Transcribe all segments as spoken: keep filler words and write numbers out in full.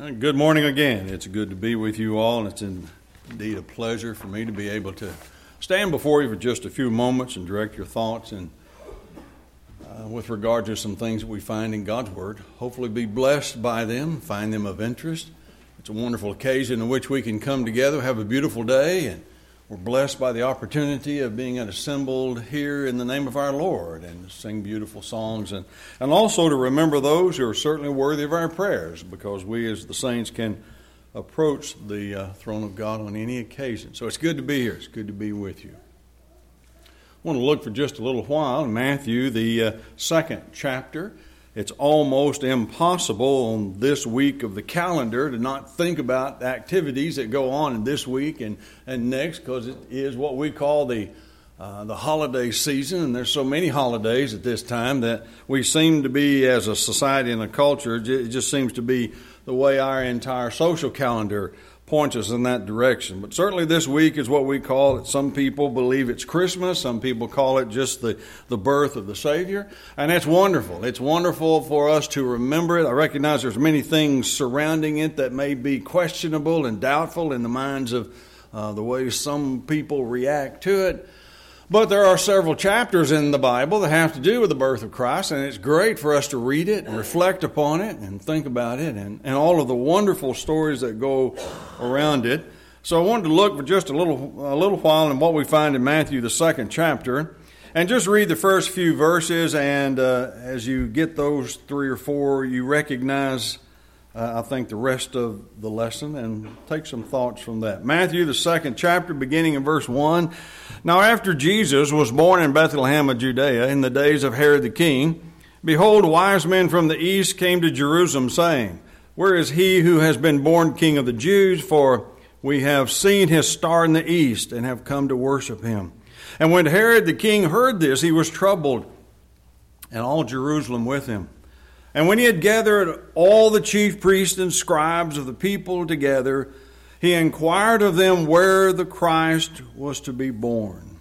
Good morning again. It's good to be with you all, and it's indeed a pleasure for me to be able to stand before you for just a few moments and direct your thoughts and uh, with regard to some things that we find in God's Word. Hopefully be blessed by them, find them of interest. It's a wonderful occasion in which we can come together, have a beautiful day, and we're blessed by the opportunity of being assembled here in the name of our Lord and sing beautiful songs, and, and also to remember those who are certainly worthy of our prayers, because we as the saints can approach the uh, throne of God on any occasion. So it's good to be here. It's good to be with you. I want to look for just a little while in Matthew, the uh, second chapter. It's almost impossible on this week of the calendar to not think about activities that go on in this week and, and next, because it is what we call the uh, the holiday season, and there's so many holidays at this time that we seem to be, as a society and a culture, it just seems to be the way our entire social calendar points us in that direction. But certainly this week is what we call it. Some people believe it's Christmas. Some people call it just the, the birth of the Savior. And that's wonderful. It's wonderful for us to remember it. I recognize there's many things surrounding it that may be questionable and doubtful in the minds of uh, the way some people react to it. But there are several chapters in the Bible that have to do with the birth of Christ, and it's great for us to read it and reflect upon it and think about it and, and all of the wonderful stories that go around it. So I wanted to look for just a little a little while in what we find in Matthew, the second chapter, and just read the first few verses, and uh, as you get those three or four, you recognize, uh, I think, the rest of the lesson, and take some thoughts from that. Matthew, the second chapter, beginning in verse one. Now after Jesus was born in Bethlehem of Judea in the days of Herod the king, behold, wise men from the east came to Jerusalem, saying, Where is he who has been born King of the Jews? For we have seen his star in the east, and have come to worship him. And when Herod the king heard this, he was troubled, and all Jerusalem with him. And when he had gathered all the chief priests and scribes of the people together, he inquired of them where the Christ was to be born.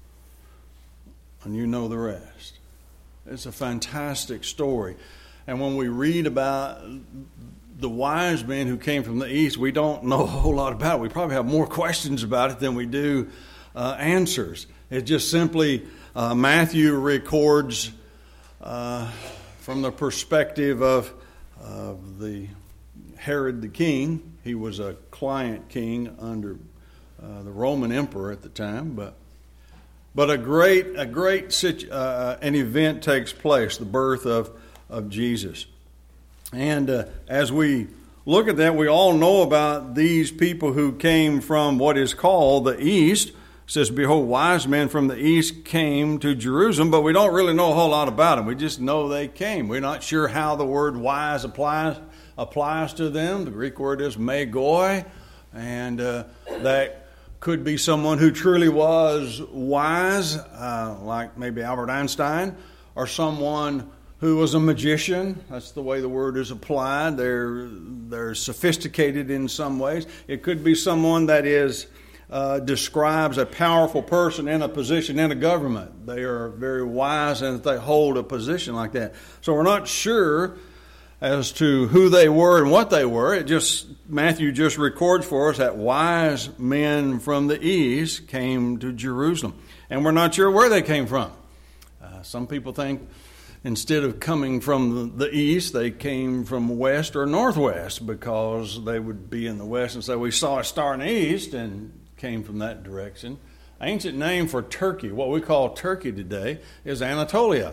And you know the rest. It's a fantastic story. And when we read about the wise men who came from the east, we don't know a whole lot about it. We probably have more questions about it than we do uh, answers. It just simply, uh, Matthew records uh, from the perspective of uh, the Herod the king. He was a client king under uh, the Roman emperor at the time, but but a great a great situ- uh, an event takes place, the birth of of Jesus. And uh, as we look at that, we all know about these people who came from what is called the east. It says, behold, wise men from the east came to Jerusalem, but we don't really know a whole lot about them. We just know they came. We're not sure how the word wise applies applies to them. The Greek word is magoi, and uh, that could be someone who truly was wise, uh, like maybe Albert Einstein, or someone who was a magician. That's the way the word is applied. They're they're sophisticated in some ways. It could be someone that is uh, describes a powerful person in a position in a government. They are very wise and they hold a position like that. So we're not sure as to who they were and what they were. It just Matthew just records for us that wise men from the east came to Jerusalem, and we're not sure where they came from. Uh, some people think instead of coming from the east, they came from west or northwest, because they would be in the west and say, we saw a star in the east, and came from that direction. Ancient name for Turkey, what we call Turkey today, is Anatolia.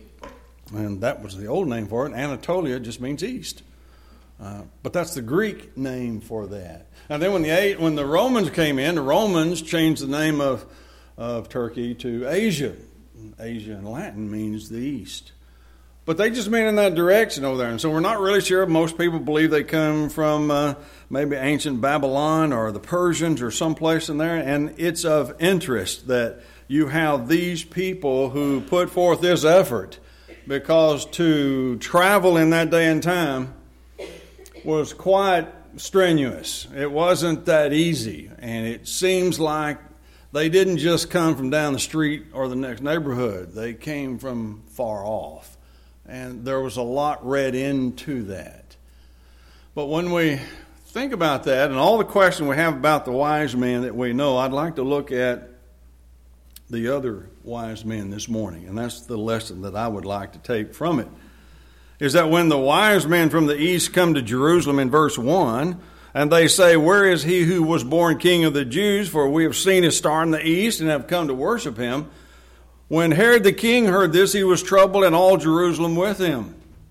And that was the old name for it. Anatolia just means east. Uh, but that's the Greek name for that. And then when the when the Romans came in, the Romans changed the name of, of Turkey to Asia. Asia in Latin means the east. But they just mean in that direction over there. And so we're not really sure. Most people believe they come from uh, maybe ancient Babylon or the Persians or someplace in there. And it's of interest that you have these people who put forth this effort, because to travel in that day and time was quite strenuous. It wasn't that easy. And it seems like they didn't just come from down the street or the next neighborhood. They came from far off. And there was a lot read into that. But when we think about that and all the questions we have about the wise men that we know, I'd like to look at the other wise men this morning. And that's the lesson that I would like to take from it. Is that when the wise men from the east come to Jerusalem in verse one, and they say, "Where is he who was born King of the Jews? For we have seen his star in the east and have come to worship him." When Herod the king heard this, he was troubled, and all Jerusalem with him.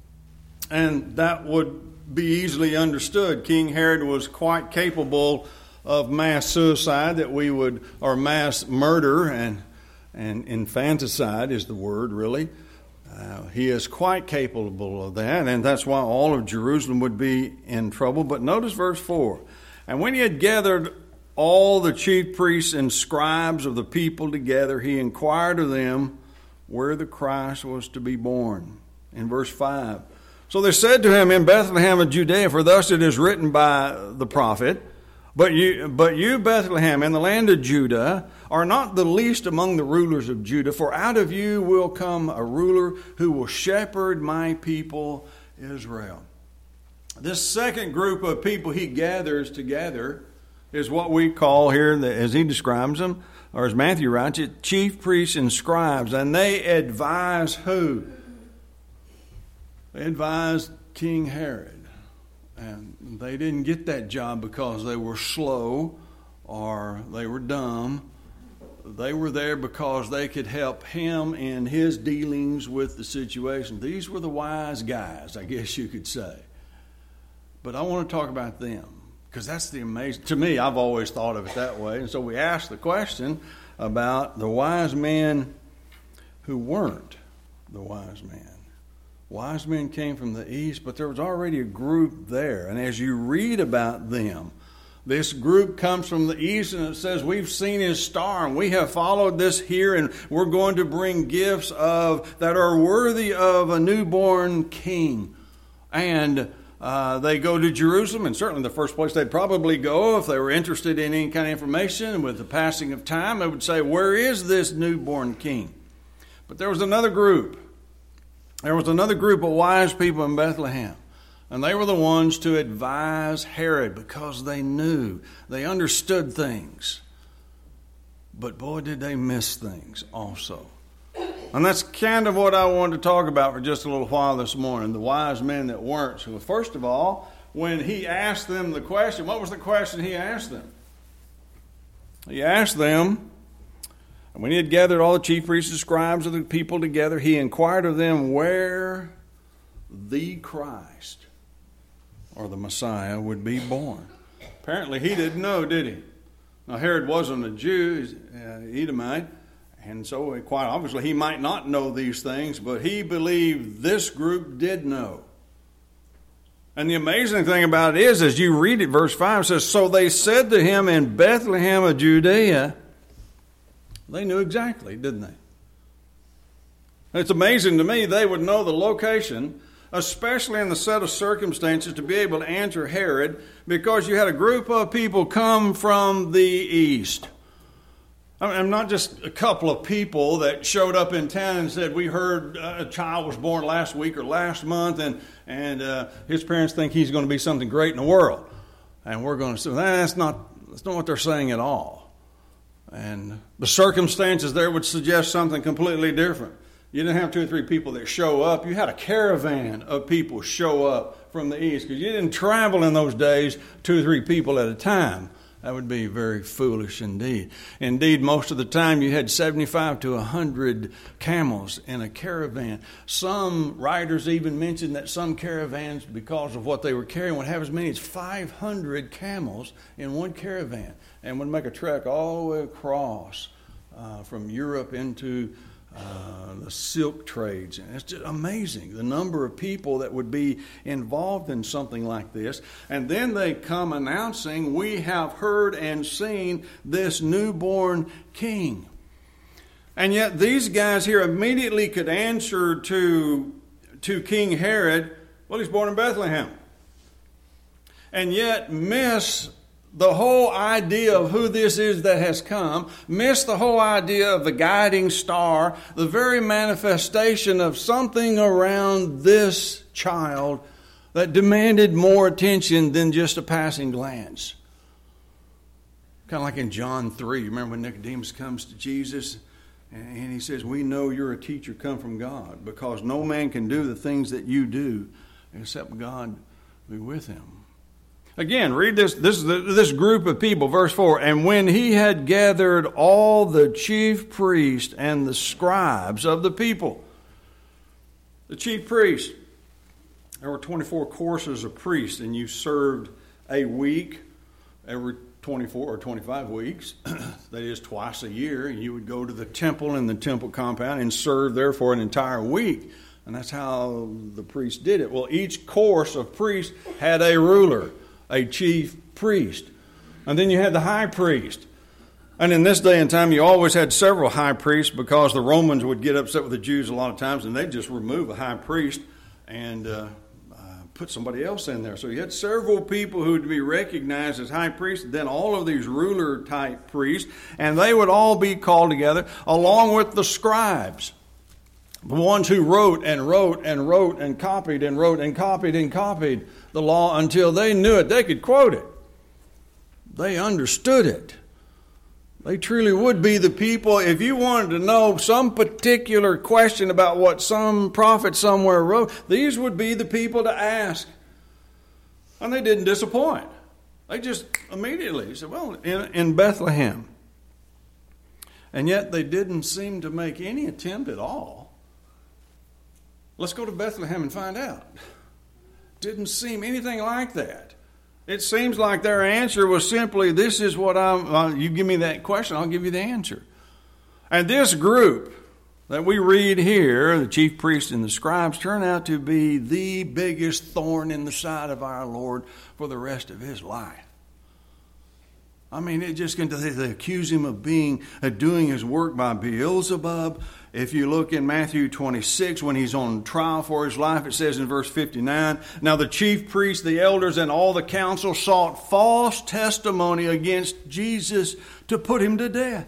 And that would be easily understood. King Herod was quite capable of mass suicide, that we would, or mass murder, and and infanticide is the word, really. Uh, he is quite capable of that, and that's why all of Jerusalem would be in trouble. But notice verse four. "And when he had gathered all the chief priests and scribes of the people together, he inquired of them where the Christ was to be born." In verse five. "So they said to him, in Bethlehem of Judea, for thus it is written by the prophet, But you, but you, Bethlehem, in the land of Judah, are not the least among the rulers of Judah, for out of you will come a ruler who will shepherd my people Israel." This second group of people he gathers together is what we call here, as he describes them, or as Matthew writes it, chief priests and scribes. And they advise who? They advise King Herod. And they didn't get that job because they were slow or they were dumb. They were there because they could help him in his dealings with the situation. These were the wise guys, I guess you could say. But I want to talk about them because that's the amazing, to me, I've always thought of it that way. And so we asked the question about the wise men who weren't the wise men. Wise men came from the east, but there was already a group there. And as you read about them, this group comes from the east, and it says, "We've seen his star, and we have followed this here, and we're going to bring gifts of that are worthy of a newborn king." And uh, they go to Jerusalem, and certainly the first place they'd probably go if they were interested in any kind of information. With the passing of time, they would say, "Where is this newborn king?" But there was another group. There was another group of wise people in Bethlehem, and they were the ones to advise Herod because they knew, they understood things. But boy, did they miss things also. And that's kind of what I wanted to talk about for just a little while this morning, the wise men that weren't. So first of all, when he asked them the question, what was the question he asked them? He asked them, "And when he had gathered all the chief priests and scribes of the people together, he inquired of them where the Christ, or the Messiah, would be born." Apparently he didn't know, did he? Now Herod wasn't a Jew, he's an Edomite, and so quite obviously he might not know these things, but he believed this group did know. And the amazing thing about it is, as you read it, verse five, it says, "So they said to him in Bethlehem of Judea," they knew exactly, didn't they? It's amazing to me they would know the location, especially in the set of circumstances, to be able to answer Herod, because you had a group of people come from the east. I mean, not just a couple of people that showed up in town and said, "We heard a child was born last week or last month, and, and uh, his parents think he's going to be something great in the world. And we're going to say," that's not, that's not what they're saying at all. And the circumstances there would suggest something completely different. You didn't have two or three people that show up. You had a caravan of people show up from the east, because you didn't travel in those days two or three people at a time. That would be very foolish indeed. Indeed, most of the time you had seventy-five to one hundred camels in a caravan. Some writers even mentioned that some caravans, because of what they were carrying, would have as many as five hundred camels in one caravan, and would make a trek all the way across uh, from Europe into Uh, the silk trades. And it's just amazing the number of people that would be involved in something like this. And then they come announcing, "We have heard and seen this newborn king." And yet these guys here immediately could answer to, to King Herod, "Well, he's born in Bethlehem." And yet miss the whole idea of who this is that has come, miss the whole idea of the guiding star, the very manifestation of something around this child that demanded more attention than just a passing glance. Kind of like in John three. Remember when Nicodemus comes to Jesus and he says, we know you're a teacher come from God, because no man can do the things that you do except God be with him. Again, read this, this, this group of people, verse four. And when he had gathered all the chief priests and the scribes of the people. The chief priests, there were twenty-four courses of priests, and you served a week every twenty-four or twenty-five weeks. That is twice a year. And you would go to the temple in the temple compound and serve there for an entire week. And that's how the priests did it. Well, each course of priests had a ruler, a chief priest. And then you had the high priest. And in this day and time, you always had several high priests, because the Romans would get upset with the Jews a lot of times, and they'd just remove a high priest and uh, uh, put somebody else in there. So you had several people who would be recognized as high priests, then all of these ruler-type priests, and they would all be called together along with the scribes. The ones who wrote and wrote and wrote and copied and wrote and copied and copied the law until they knew it. They could quote it. They understood it. They truly would be the people. If you wanted to know some particular question about what some prophet somewhere wrote, these would be the people to ask. And they didn't disappoint. They just immediately said, well, in, in Bethlehem. And yet they didn't seem to make any attempt at all. Let's go to Bethlehem and find out. Didn't seem anything like that. It seems like their answer was simply, this is what I'm, uh, you give me that question, I'll give you the answer. And this group that we read here, the chief priests and the scribes, turn out to be the biggest thorn in the side of our Lord for the rest of his life. I mean, it just can, they accuse him of being, of doing his work by Beelzebub. If you look in Matthew twenty-six, when he's on trial for his life, it says in verse fifty-nine, now the chief priests, the elders, and all the council sought false testimony against Jesus to put him to death.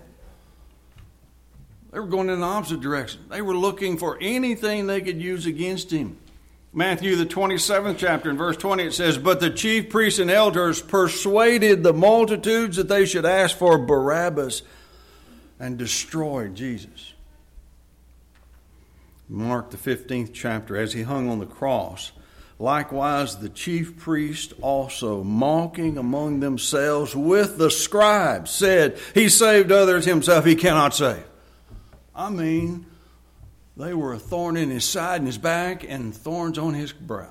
They were going in the opposite direction. They were looking for anything they could use against him. Matthew, the twenty-seventh chapter, in verse twenty, it says, but the chief priests and elders persuaded the multitudes that they should ask for Barabbas and destroy Jesus. Mark, the fifteenth chapter, as he hung on the cross, likewise the chief priests also, mocking among themselves with the scribes, said, he saved others, himself he cannot save. I mean, they were a thorn in his side and his back and thorns on his brow.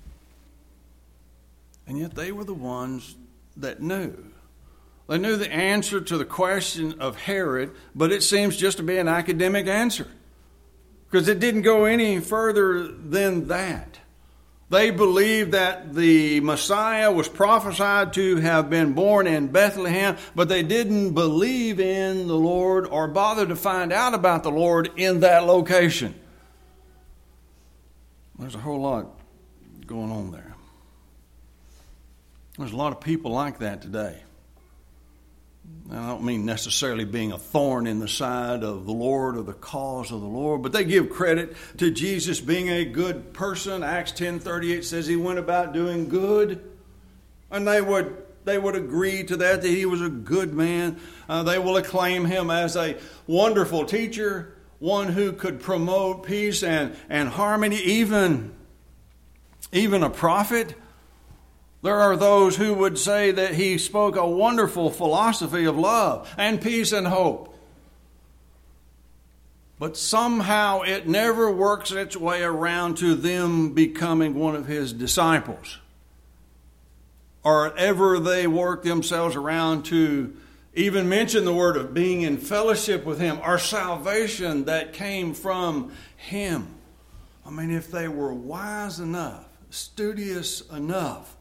And yet they were the ones that knew. They knew the answer to the question of Herod, but it seems just to be an academic answer, because it didn't go any further than that. They believed that the Messiah was prophesied to have been born in Bethlehem, but they didn't believe in the Lord or bother to find out about the Lord in that location. There's a whole lot going on there. There's a lot of people like that today. I don't mean necessarily being a thorn in the side of the Lord or the cause of the Lord, but they give credit to Jesus being a good person. Acts ten thirty-eight says he went about doing good. And they would they would agree to that, that he was a good man. Uh, they will acclaim him as a wonderful teacher, one who could promote peace and, and harmony, even, even a prophet. There are those who would say that he spoke a wonderful philosophy of love and peace and hope. But somehow it never works its way around to them becoming one of his disciples. Or ever they work themselves around to even mention the word of being in fellowship with him, or salvation that came from him. I mean, if they were wise enough, studious enough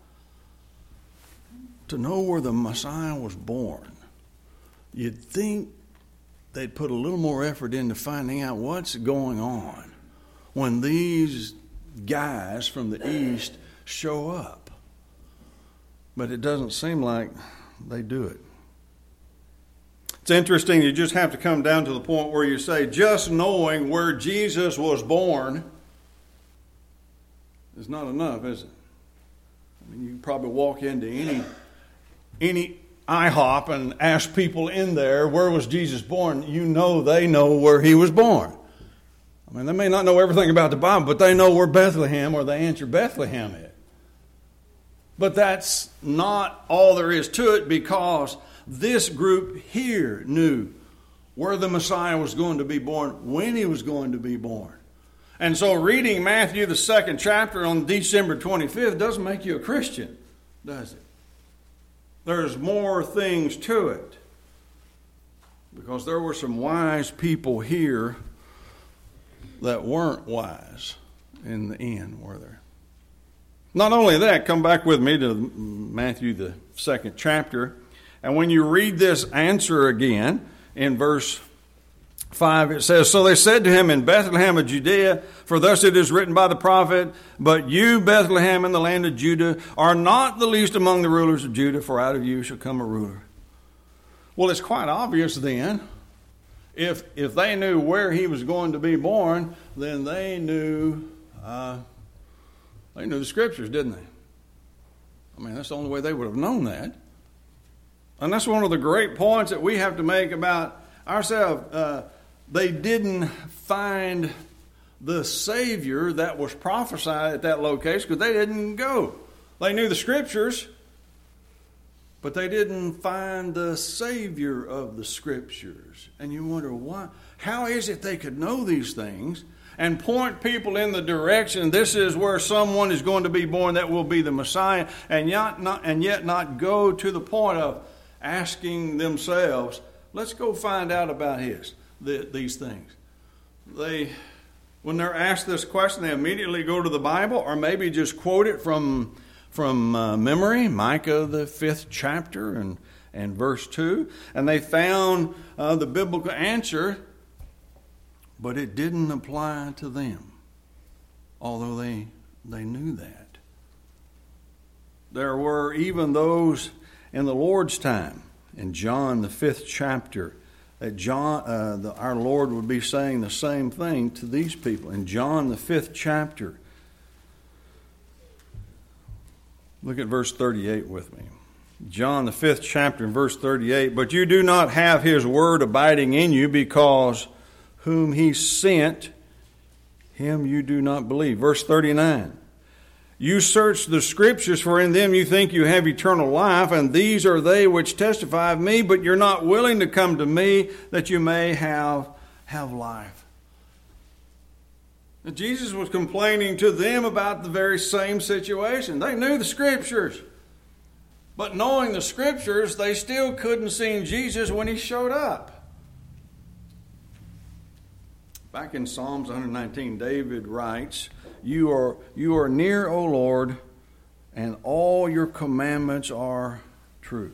to know where the Messiah was born, you'd think they'd put a little more effort into finding out what's going on when these guys from the east show up. But it doesn't seem like they do it. It's interesting, you just have to come down to the point where you say, just knowing where Jesus was born is not enough, is it? You can probably walk into any any IHOP and ask people in there, where was Jesus born? You know they know where he was born. I mean, they may not know everything about the Bible, but they know where Bethlehem or the answer Bethlehem is. But that's not all there is to it, because this group here knew where the Messiah was going to be born, when he was going to be born. And so reading Matthew, the second chapter, on December twenty-fifth doesn't make you a Christian, does it? There's more things to it. Because there were some wise people here that weren't wise in the end, were there? Not only that, come back with me to Matthew, the second chapter. And when you read this answer again, in verse five, it says, "So they said to him, in Bethlehem of Judea, for thus it is written by the prophet, but you, Bethlehem, in the land of Judah, are not the least among the rulers of Judah, for out of you shall come a ruler." Well, it's quite obvious then, if if they knew where he was going to be born, then they knew uh, they knew the Scriptures, didn't they? I mean, that's the only way they would have known that. And that's one of the great points that we have to make about ourselves. Uh, they didn't find the Savior that was prophesied at that location because they didn't go. They knew the Scriptures, but they didn't find the Savior of the Scriptures. And you wonder, why? How is it they could know these things and point people in the direction, this is where someone is going to be born that will be the Messiah, and yet not, and yet not go to the point of asking themselves, let's go find out about his, the, these things. They, when they're asked this question, they immediately go to the Bible, or maybe just quote it from from uh, memory, Micah the fifth chapter and and verse two, and they found uh, the biblical answer, but it didn't apply to them, although they they knew that. There were even those in the Lord's time, in John the fifth chapter, that John, uh, the, our Lord would be saying the same thing to these people. In John the fifth chapter, look at verse thirty-eight with me. John the fifth chapter and verse thirty-eight. "But you do not have his word abiding in you, because whom he sent, him you do not believe." Verse thirty-nine. "You search the Scriptures, for in them you think you have eternal life, and these are they which testify of me, but you're not willing to come to me that you may have, have life." And Jesus was complaining to them about the very same situation. They knew the Scriptures, but knowing the Scriptures, they still couldn't see Jesus when he showed up. Back in Psalms one nineteen, David writes, You are you are near, O Lord, and all your commandments are true.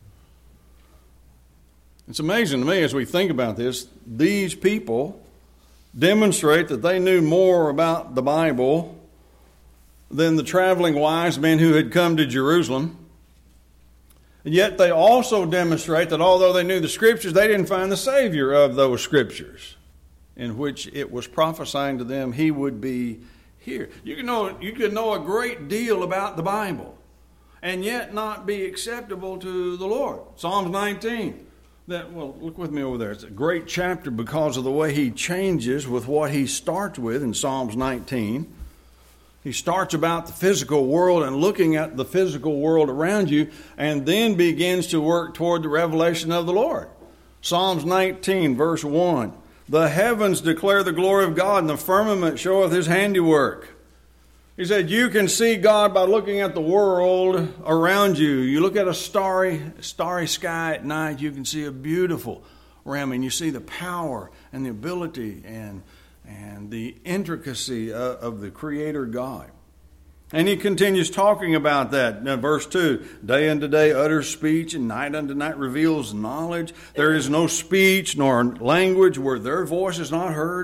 It's amazing to me as we think about this. These people demonstrate that they knew more about the Bible than the traveling wise men who had come to Jerusalem. And yet they also demonstrate that although they knew the Scriptures, they didn't find the Savior of those Scriptures, in which it was prophesying to them he would be here. You can know you can know a great deal about the Bible and yet not be acceptable to the Lord. Psalms nineteen. That well, look with me over there. It's a great chapter because of the way he changes with what he starts with in Psalms nineteen. He starts about the physical world and looking at the physical world around you, and then begins to work toward the revelation of the Lord. Psalms nineteen, verse one. "The heavens declare the glory of God, and the firmament showeth his handiwork." He said, you can see God by looking at the world around you. You look at a starry, starry sky at night, you can see a beautiful realm, and you see the power and the ability and, and the intricacy of, of the Creator God. And he continues talking about that. Now, verse two, "Day unto day utters speech, and night unto night reveals knowledge. There is no speech nor language where their voice is not heard.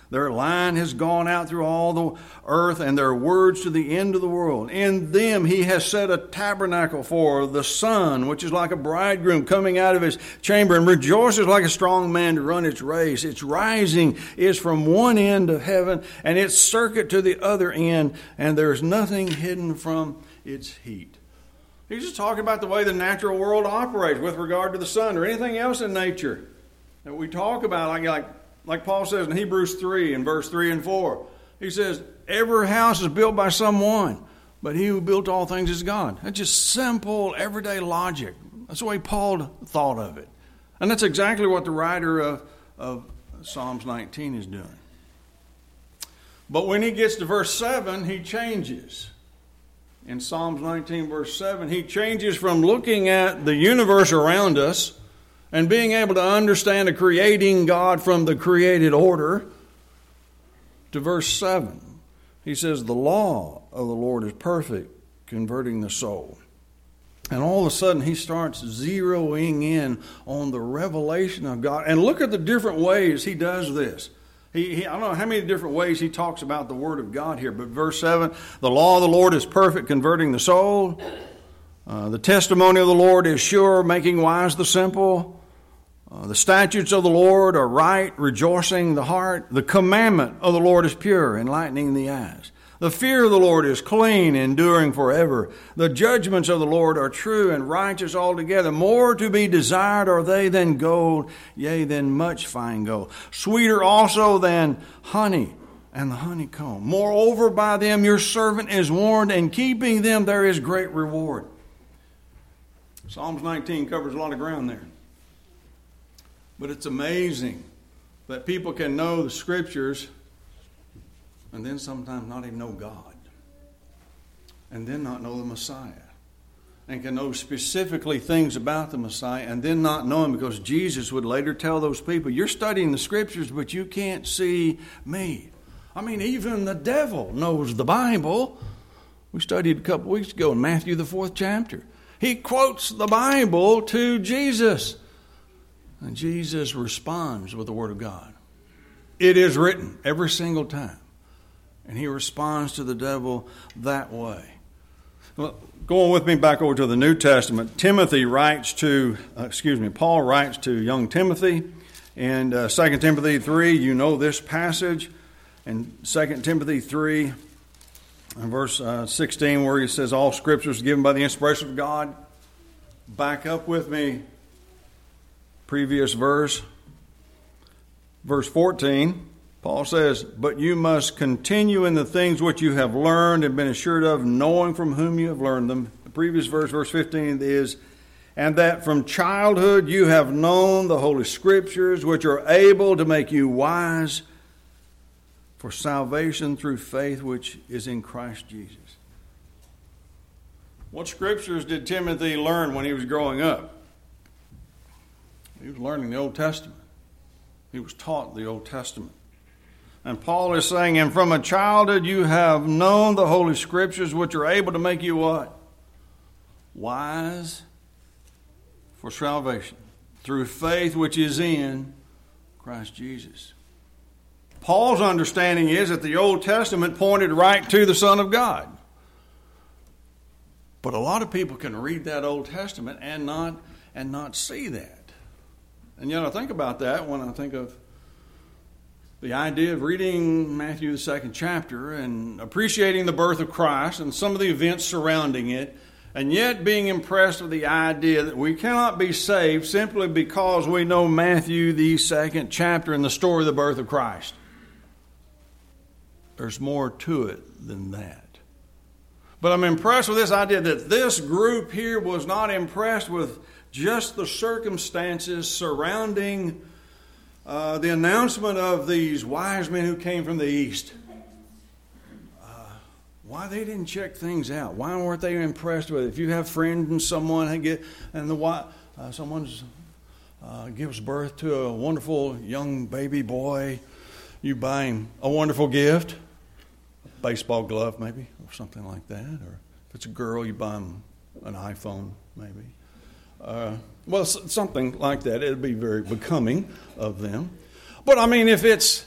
Their line has gone out through all the earth, and their words to the end of the world. In them he has set a tabernacle for the sun, which is like a bridegroom coming out of his chamber, and rejoices like a strong man to run its race. Its rising is from one end of heaven, and its circuit to the other end, and there is nothing hidden from its heat. He's just talking about the way the natural world operates with regard to the sun or anything else in nature that we talk about, like like. Like Paul says in Hebrews three in verse three and four. He says, every house is built by someone, but he who built all things is God. That's just simple, everyday logic. That's the way Paul thought of it. And that's exactly what the writer of, of Psalms nineteen is doing. But when he gets to verse seven, he changes. In Psalms nineteen, verse seven, he changes from looking at the universe around us and being able to understand a creating God from the created order, to verse seven. He says, the law of the Lord is perfect, converting the soul. And all of a sudden he starts zeroing in on the revelation of God. And look at the different ways he does this. He, he, I don't know how many different ways he talks about the Word of God here, but verse seven, the law of the Lord is perfect, converting the soul. Uh, the testimony of the Lord is sure, making wise the simple. Uh, the statutes of the Lord are right, rejoicing the heart. The commandment of the Lord is pure, enlightening the eyes. The fear of the Lord is clean, enduring forever. The judgments of the Lord are true and righteous altogether. More to be desired are they than gold, yea, than much fine gold. Sweeter also than honey and the honeycomb. Moreover, by them your servant is warned, and keeping them there is great reward. Psalms nineteen covers a lot of ground there. But it's amazing that people can know the Scriptures and then sometimes not even know God. And then not know the Messiah. And can know specifically things about the Messiah and then not know Him, because Jesus would later tell those people, you're studying the Scriptures, but you can't see me. I mean, even the devil knows the Bible. We studied a couple weeks ago in Matthew, the fourth chapter. He quotes the Bible to Jesus. And Jesus responds with the Word of God. It is written every single time. And he responds to the devil that way. Well, going with me back over to the New Testament, Timothy writes to, uh, excuse me, Paul writes to young Timothy. In uh, Second Timothy three, you know this passage. In Second Timothy three, in verse uh, sixteen, where he says, all Scripture is given by the inspiration of God. Back up with me. Previous verse, verse fourteen, Paul says, but you must continue in the things which you have learned and been assured of, knowing from whom you have learned them. The previous verse, verse fifteen, is, and that from childhood you have known the Holy Scriptures, which are able to make you wise for salvation through faith which is in Christ Jesus. What Scriptures did Timothy learn when he was growing up? He was learning the Old Testament. He was taught the Old Testament. And Paul is saying, and from a childhood you have known the Holy Scriptures, which are able to make you what? Wise for salvation through faith which is in Christ Jesus. Paul's understanding is that the Old Testament pointed right to the Son of God. But a lot of people can read that Old Testament and not, and not see that. And yet I think about that when I think of the idea of reading Matthew, the second chapter, and appreciating the birth of Christ and some of the events surrounding it, and yet being impressed with the idea that we cannot be saved simply because we know Matthew, the second chapter, and the story of the birth of Christ. There's more to it than that. But I'm impressed with this idea that this group here was not impressed with just the circumstances surrounding uh, the announcement of these wise men who came from the east. Uh, why they didn't check things out? Why weren't they impressed with it? If you have friends and someone and get and the uh, someone's uh, gives birth to a wonderful young baby boy, you buy him a wonderful gift, a baseball glove maybe, or something like that. Or if it's a girl, you buy them an iPhone maybe. Uh, well, something like that. It'd be very becoming of them. But I mean, if it's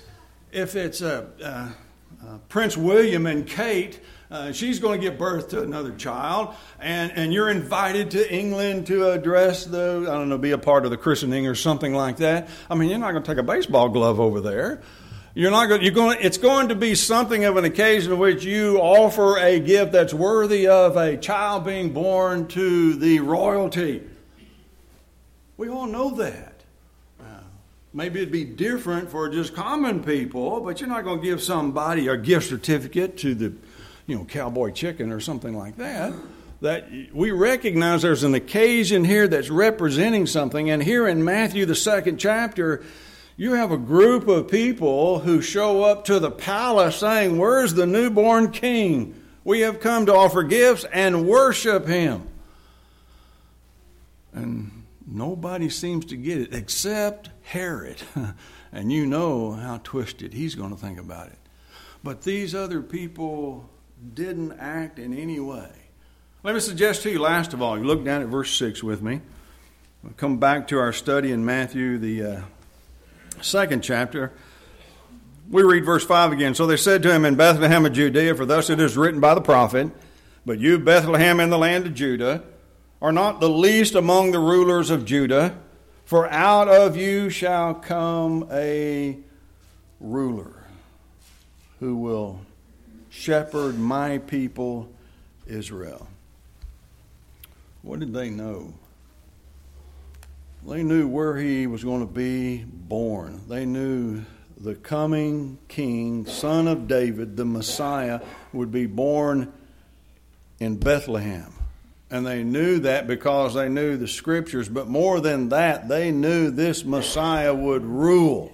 if it's uh, uh, uh, Prince William and Kate, uh, she's going to give birth to another child, and, and you're invited to England to address the, I don't know, be a part of the christening or something like that. I mean, you're not going to take a baseball glove over there. You're not going. You're going. It's going to be something of an occasion in which you offer a gift that's worthy of a child being born to the royalty. We all know that. Uh, maybe it'd be different for just common people, but you're not going to give somebody a gift certificate to the, you know, cowboy chicken or something like that. That we recognize there's an occasion here that's representing something, and here in Matthew the second chapter, you have a group of people who show up to the palace saying, "Where's the newborn king? We have come to offer gifts and worship him." And nobody seems to get it except Herod. And you know how twisted he's going to think about it. But these other people didn't act in any way. Let me suggest to you, last of all, you look down at verse six with me. We'll come back to our study in Matthew, the uh, second chapter. We read verse five again. "So they said to him in Bethlehem of Judea, for thus it is written by the prophet, but you, Bethlehem, in the land of Judah, are not the least among the rulers of Judah, for out of you shall come a ruler who will shepherd my people Israel." What did they know? They knew where he was going to be born. They knew the coming king, son of David, the Messiah, would be born in Bethlehem. And they knew that because they knew the scriptures. But more than that, they knew this Messiah would rule.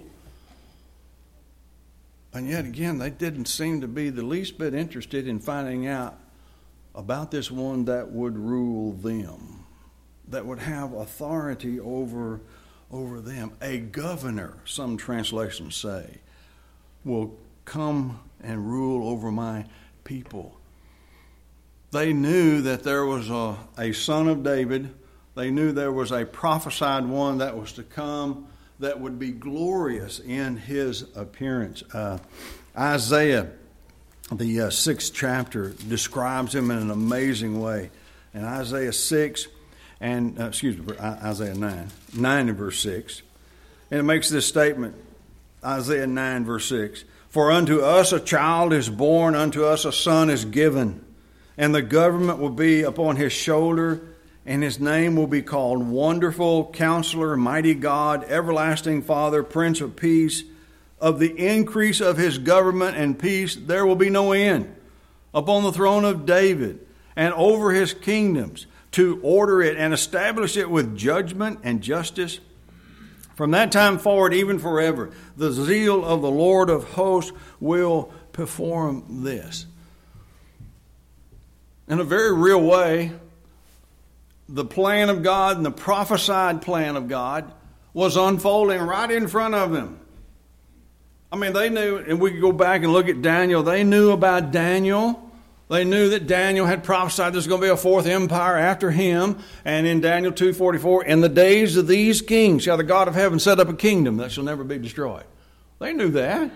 And yet again, they didn't seem to be the least bit interested in finding out about this one that would rule them, that would have authority over, over them. A governor, some translations say, will come and rule over my people. They knew that there was a, a son of David. They knew there was a prophesied one that was to come that would be glorious in his appearance. Uh, Isaiah, the uh, sixth chapter, describes him in an amazing way. In Isaiah six, and uh, excuse me, Isaiah nine, nine and verse six, and it makes this statement, Isaiah nine, verse six, "For unto us a child is born, unto us a son is given, and the government will be upon his shoulder, and his name will be called Wonderful, Counselor, Mighty God, Everlasting Father, Prince of Peace. Of the increase of his government and peace there will be no end, upon the throne of David and over his kingdoms, to order it and establish it with judgment and justice. From that time forward, even forever, the zeal of the Lord of hosts will perform this." In a very real way, the plan of God and the prophesied plan of God was unfolding right in front of them. I mean, they knew, and we could go back and look at Daniel. They knew about Daniel. They knew that Daniel had prophesied there's going to be a fourth empire after him. And in Daniel two forty-four, "In the days of these kings shall the God of heaven set up a kingdom that shall never be destroyed." They knew that.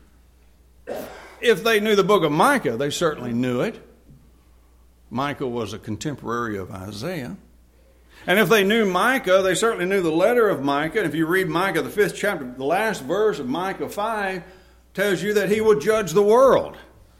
If they knew the book of Micah, they certainly knew it. Micah was a contemporary of Isaiah. And if they knew Micah, they certainly knew the letter of Micah. And if you read Micah, the fifth chapter, the last verse of Micah five tells you that he will judge the world.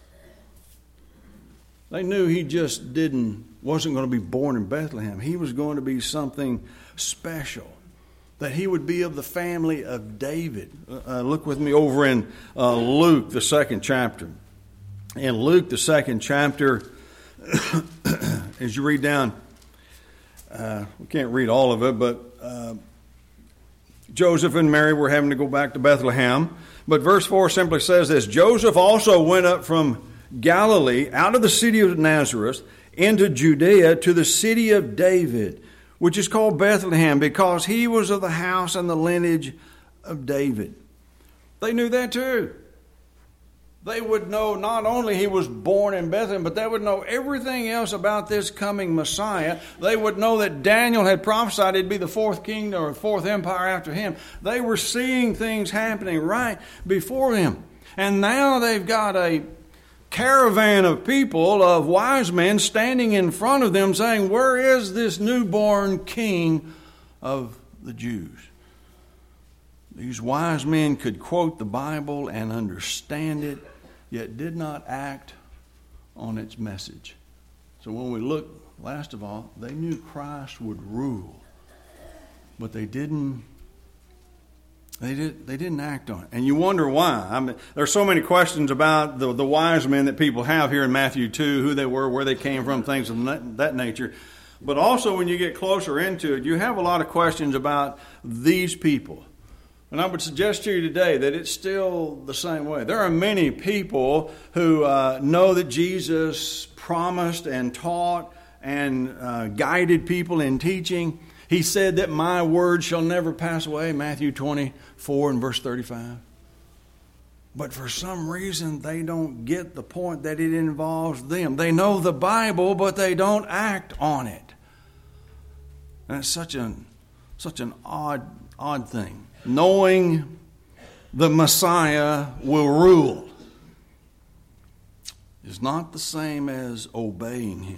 They knew he just didn't, wasn't going to be born in Bethlehem. He was going to be something special, that he would be of the family of David. Uh, look with me over in uh, Luke, the second chapter. In Luke, the second chapter, as you read down, uh, we can't read all of it, but uh, Joseph and Mary were having to go back to Bethlehem. But verse four simply says this: "Joseph also went up from Galilee, out of the city of Nazareth, into Judea, to the city of David, which is called Bethlehem, because he was of the house and the lineage of David." They knew that too. They would know not only he was born in Bethlehem, but they would know everything else about this coming Messiah. They would know that Daniel had prophesied it'd be the fourth kingdom or fourth empire after him. They were seeing things happening right before them. And now they've got a caravan of people, of wise men, standing in front of them saying, where is this newborn king of the Jews? These wise men could quote the Bible and understand it, yet did not act on its message. So when we look, last of all, they knew Christ would rule, but they didn't They did. They didn't act on it, and you wonder why. I mean, there's so many questions about the the wise men that people have here in Matthew two, who they were, where they came from, things of that nature. But also, when you get closer into it, you have a lot of questions about these people. And I would suggest to you today that it's still the same way. There are many people who uh, know that Jesus promised and taught and uh, guided people in teaching. He said that my word shall never pass away, Matthew twenty-four and verse thirty-five. But for some reason, they don't get the point that it involves them. They know the Bible, but they don't act on it. And it's such an, such an odd, odd thing. Knowing the Messiah will rule is not the same as obeying him.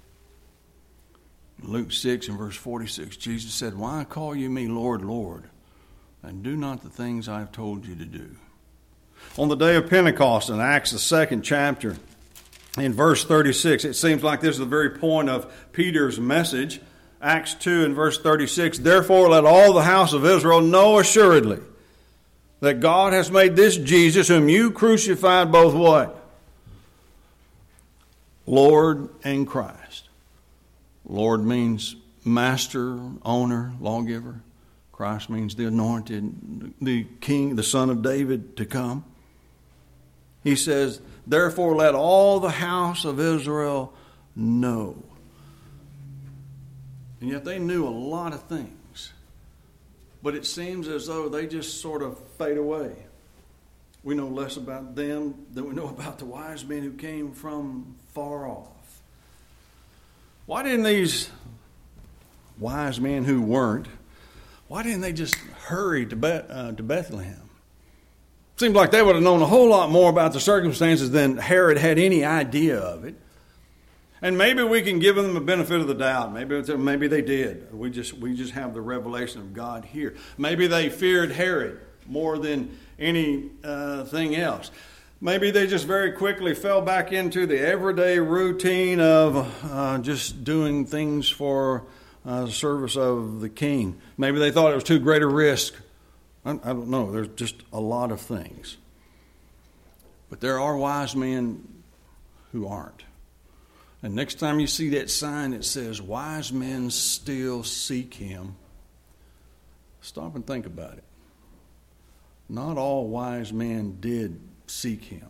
Luke six and verse forty-six, Jesus said, why call you me Lord, Lord, and do not the things I have told you to do? On the day of Pentecost in Acts, the second chapter, in verse thirty-six, it seems like this is the very point of Peter's message. Acts two and verse thirty-six, therefore let all the house of Israel know assuredly that God has made this Jesus, whom you crucified, both what? Lord and Christ. Lord means master, owner, lawgiver. Christ means the anointed, the king, the son of David to come. He says, therefore let all the house of Israel know. And yet they knew a lot of things. But it seems as though they just sort of fade away. We know less about them than we know about the wise men who came from far off. Why didn't these wise men who weren't, why didn't they just hurry to, Be- uh, to Bethlehem? Seems like they would have known a whole lot more about the circumstances than Herod had any idea of it. And maybe we can give them the benefit of the doubt. Maybe maybe they did. We just we just have the revelation of God here. Maybe they feared Herod more than anything else. Maybe they just very quickly fell back into the everyday routine of uh, just doing things for uh, the service of the king. Maybe they thought it was too great a risk. I, I don't know. There's just a lot of things. But there are wise men who aren't. And next time you see that sign that says, wise men still seek him, stop and think about it. Not all wise men did seek him.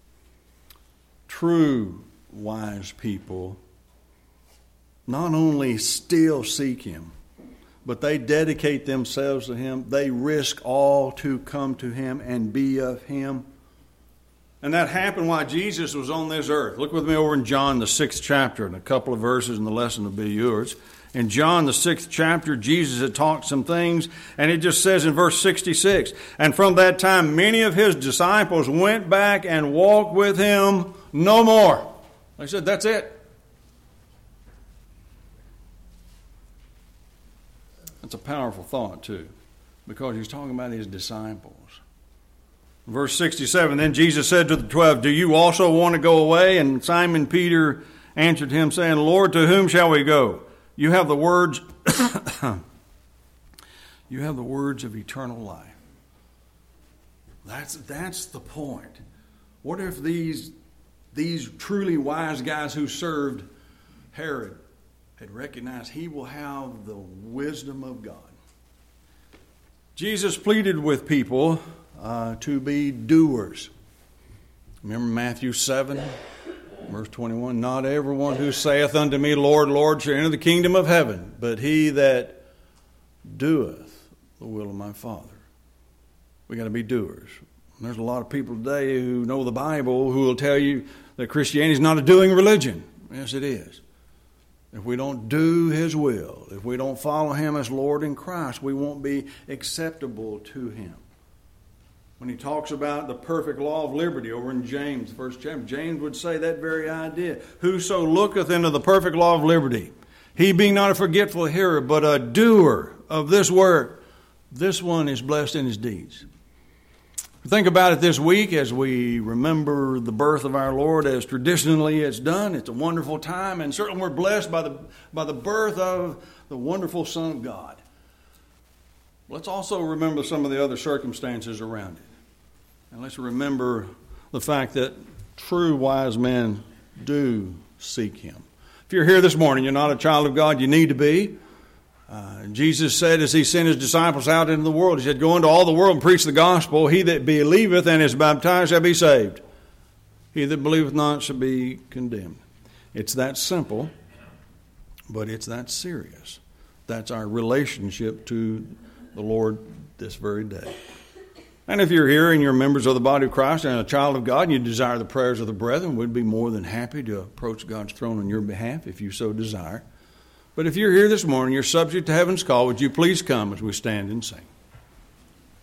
True wise people not only still seek him, but they dedicate themselves to him. They risk all to come to him and be of him. And that happened while Jesus was on this earth. Look with me over in John, the sixth chapter, and a couple of verses, and the lesson will be yours. In John, the sixth chapter, Jesus had taught some things, and it just says in verse sixty-six, and from that time many of his disciples went back and walked with him no more. They said, that's it. That's a powerful thought, too, because he's talking about his disciples. Verse sixty-seven, then Jesus said to the twelve, do you also want to go away? And Simon Peter answered him, saying, Lord, to whom shall we go? You have the words, you have the words of eternal life. That's that's the point. What if these these truly wise guys who served Herod had recognized he will have the wisdom of God? Jesus pleaded with people uh, to be doers. Remember Matthew seven? Verse twenty-one, not everyone who saith unto me, Lord, Lord, shall enter the kingdom of heaven, but he that doeth the will of my Father. We got to be doers. And there's a lot of people today who know the Bible who will tell you that Christianity is not a doing religion. Yes, it is. If we don't do his will, if we don't follow him as Lord in Christ, we won't be acceptable to him. when he talks about the perfect law of liberty over in James, the first chapter, James would say that very idea. Whoso looketh into the perfect law of liberty, he being not a forgetful hearer, but a doer of this work, this one is blessed in his deeds. Think about it this week as we remember the birth of our Lord as traditionally it's done. It's a wonderful time, and certainly we're blessed by the, by the birth of the wonderful Son of God. Let's also remember some of the other circumstances around it. And let's remember the fact that true wise men do seek him. If you're here this morning, you're not a child of God, you need to be. Uh, Jesus said as he sent his disciples out into the world, he said, go into all the world and preach the gospel. He that believeth and is baptized shall be saved. He that believeth not shall be condemned. It's that simple, but it's that serious. That's our relationship to the Lord this very day. And if you're here and you're members of the body of Christ and a child of God and you desire the prayers of the brethren, we'd be more than happy to approach God's throne on your behalf if you so desire. But if you're here this morning, you're subject to heaven's call, would you please come as we stand and sing?